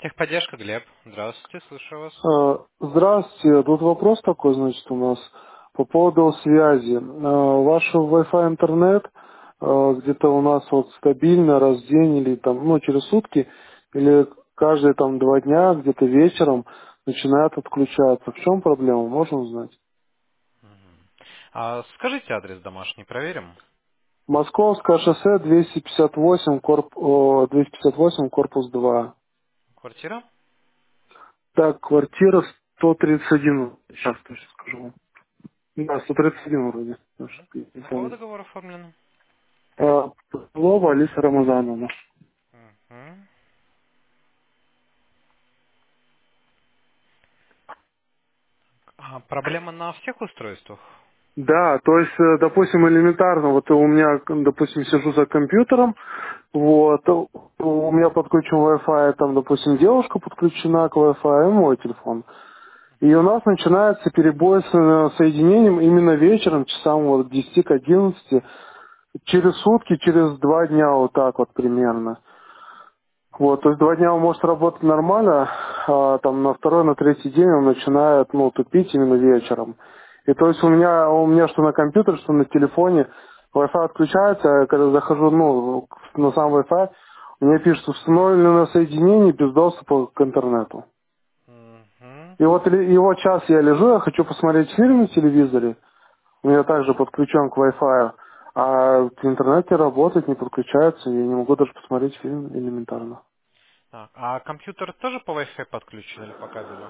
Техподдержка, Глеб. Здравствуйте, слушаю вас. Здравствуйте. Тут вопрос такой, значит, у нас по поводу связи. Ваш Wi-Fi интернет где-то у нас вот стабильно раз в день или там, ну, через сутки, или каждые там 2 дня, где-то вечером начинает отключаться. В чем проблема, можно узнать? Скажите адрес домашний, проверим. Московское шоссе 258, корпус 2. Квартира? Так, квартира 131. Сейчас точно скажу. Да, 131 вроде. Не На кого помню. договор оформлен? Лова Алиса Рамазановна. Мгм. Проблема на всех устройствах? Да, то есть, допустим, элементарно, вот у меня, допустим, сижу за компьютером, вот, у меня подключен Wi-Fi, там, допустим, девушка подключена к Wi-Fi, и мой телефон. И у нас начинается перебой с соединением именно вечером, часам вот к 10 к 11, через сутки, через 2 дня, вот так вот примерно. Вот, то есть 2 дня он может работать нормально, а там на второй, на третий день он начинает, ну, тупить именно вечером. И то есть у меня что на компьютере, что на телефоне Wi-Fi отключается, а когда захожу, ну, на сам Wi-Fi, у меня пишет установлено соединение без доступа к интернету. Мгм. И вот сейчас я лежу, я хочу посмотреть фильм на телевизоре, у меня также подключен к Wi-Fi, а в интернете работает, не подключается, я не могу даже посмотреть фильм элементарно. Так, а компьютер тоже по Wi-Fi подключен или по кабелю?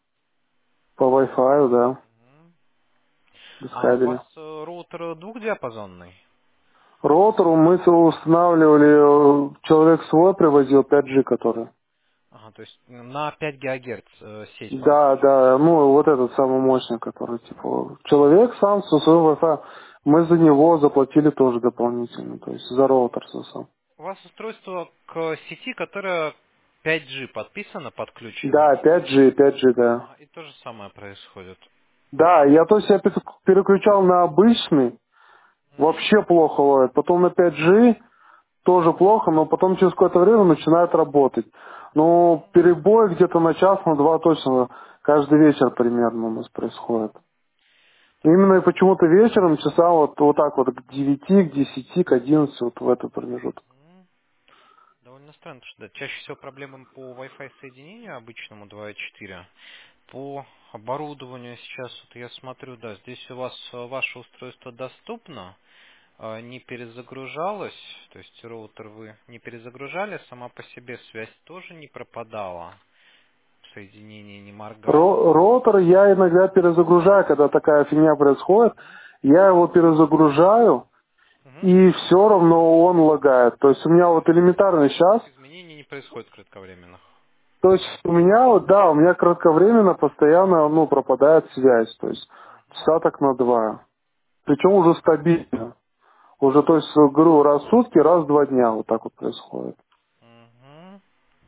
По Wi-Fi, да, Мгм. без А у вас кабеля. роутер двухдиапазонный? Роутер мы устанавливали, человек свой привозил, 5G который. Ага, то есть на 5 ГГц сеть Да, подключена. да, ну вот этот самый мощный, который, типа, человек сам со своего Wi-Fi, мы за него заплатили тоже дополнительно, то есть за роутер сам. У вас устройство к сети, которое 5G подписано, подключено, Да, и, 5G, 5G, да. и то же самое происходит. Да, я то есть я переключал на обычный, вообще плохо ловит, потом на 5G, тоже плохо, но потом через какое-то время начинает работать. Ну, перебой где-то на час, на два точно каждый вечер примерно у нас происходит. Так, Именно и почему-то вечером часа вот так вот к 10, к 11, вот в этот промежуток. довольно странно, потому что да, чаще всего проблемы по Wi-Fi соединению обычному 2.4. По оборудованию сейчас, вот я смотрю, да, здесь у вас ваше устройство доступно, не перезагружалось, то есть роутер вы не перезагружали, сама по себе связь тоже не пропадала, соединение не моргало. Роутер я иногда перезагружаю, когда такая фигня происходит. Я его перезагружаю, Мгм. и все равно он лагает. То есть у меня вот элементарно сейчас. Никаких изменений не происходит кратковременных. То есть у меня вот, да, у меня кратковременно постоянно, ну, пропадает связь. То есть часа так на два. Причем уже стабильно. Уже, то есть, говорю, раз в сутки, раз в 2 дня вот так вот происходит. Мгм.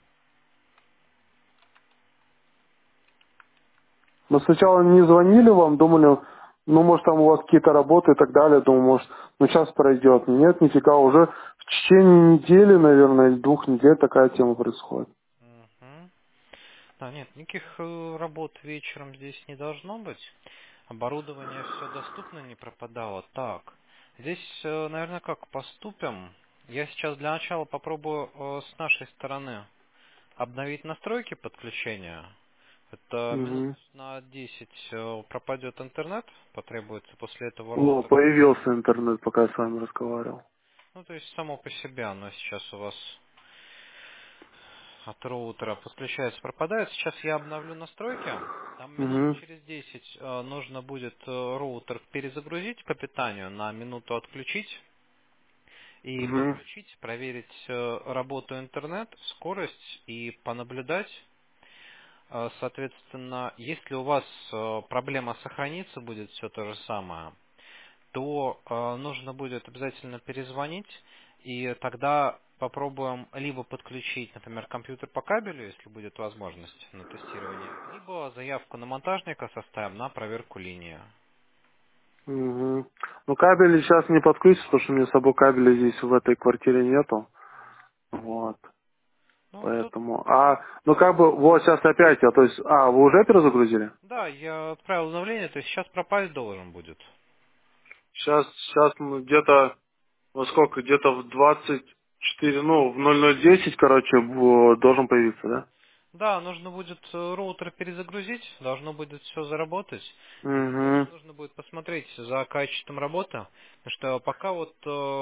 Мы сначала не звонили вам, думали, ну, может, там у вас какие-то работы и так далее. Думаю, может, ну, сейчас пройдет. Нет, нифига, уже в течение недели, наверное, или 2 недель такая тема происходит. Мгм. Да, нет, никаких работ вечером здесь не должно быть. Оборудование все доступно, не пропадало. Так, здесь, наверное, как поступим? Я сейчас для начала попробую с нашей стороны обновить настройки подключения. Это минут Угу. на 10 пропадет интернет, потребуется после этого Ну, роутер появился интернет, пока я с вами разговаривал. Ну, то есть само по себе оно сейчас у вас от роутера подключается, пропадает. Сейчас я обновлю настройки. Там минут Угу. через 10 нужно будет роутер перезагрузить по питанию, на минуту отключить и Угу. подключить, проверить работу интернет, скорость и понаблюдать. Соответственно, если у вас проблема сохранится, будет все то же самое, то нужно будет обязательно перезвонить, и тогда попробуем либо подключить, например, компьютер по кабелю, если будет возможность на тестирование, либо заявку на монтажника составим на проверку линии. Угу. Ну, кабели сейчас не подключится, потому что у меня с собой кабеля здесь в этой квартире нету. Вот. Ну, тут, Поэтому. Ну да. как бы, вот сейчас опять, то есть, вы уже перезагрузили? Да, я отправил обновление, то есть сейчас пропасть должен будет. Сейчас мы где-то, во сколько, где-то в 24, ну, в 00:10, короче, должен появиться, да? Да, нужно будет роутер перезагрузить, должно будет все заработать. И дальше Угу, нужно будет посмотреть за качеством работы. Потому что пока вот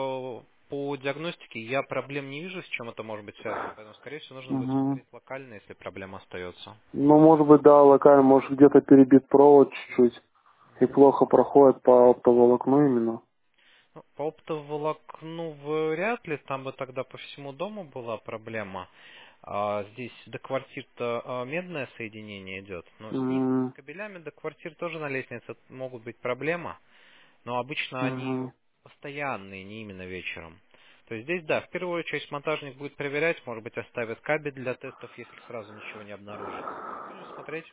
по диагностике я проблем не вижу, с чем это может быть связано. Поэтому, скорее всего, нужно будет угу. смотреть локально, если проблема остается. Ну, может быть, да, локально, может, где-то перебит провод чуть-чуть. И плохо проходит по оптоволокну именно. Ну, по оптоволокну вряд ли, там бы тогда по всему дому была проблема. Здесь до квартир-то медное соединение идет, но с Угу, кабелями до квартир тоже на лестнице могут быть проблемы, но обычно они угу. постоянные, не именно вечером. То есть здесь, да, в первую очередь монтажник будет проверять, может быть, оставит кабель для тестов, если сразу ничего не обнаружит. И уже смотреть.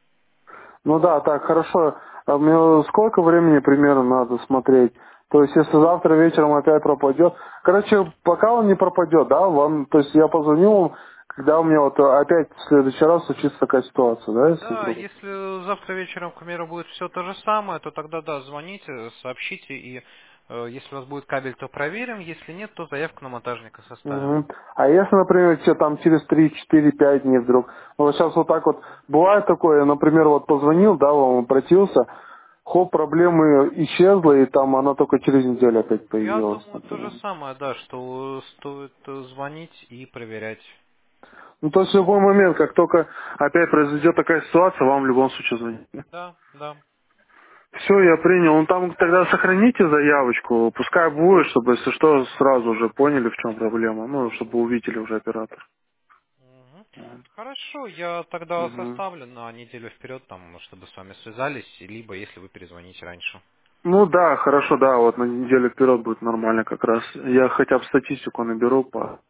Ну да, так, хорошо. Мне сколько времени примерно надо смотреть? То есть, если завтра вечером опять пропадет. Короче, пока он не пропадет, да, вам, то есть я позвоню вам, когда у меня вот опять в следующий раз случится такая ситуация, да, если Да, вдруг. если завтра вечером, к примеру, будет все то же самое, то тогда, да, звоните, сообщите, и если у вас будет кабель, то проверим, если нет, то заявку на монтажника составим. Мгм. А если, например, там через 3, 4, 5 дней вдруг, ну вот сейчас вот так вот, бывает такое, например, вот позвонил, да, вам обратился, хоп, проблемы исчезла, и там она только через неделю опять Я появилась, думаю, то же например. самое, да, что стоит звонить и проверять. Ну, то есть в любой момент, как только опять произойдет такая ситуация, вам в любом случае звонить. Да, да. Все, я принял. Ну, там тогда сохраните заявочку, пускай будет, чтобы, если что, сразу уже поняли, в чем проблема. Ну, чтобы увидели уже оператор. Мгм. Хорошо, я тогда Мгм. составлю на неделю вперед, там, чтобы с вами связались, либо если вы перезвоните раньше. Ну да, хорошо, да, вот на неделю вперед будет нормально как раз. Я хотя бы статистику наберу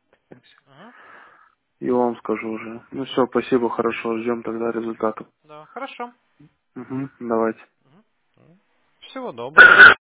Мгм. и вам скажу уже. Ну все, спасибо, хорошо, ждем тогда результатов. Да, хорошо. Угу, давайте. Мгм. Всего доброго.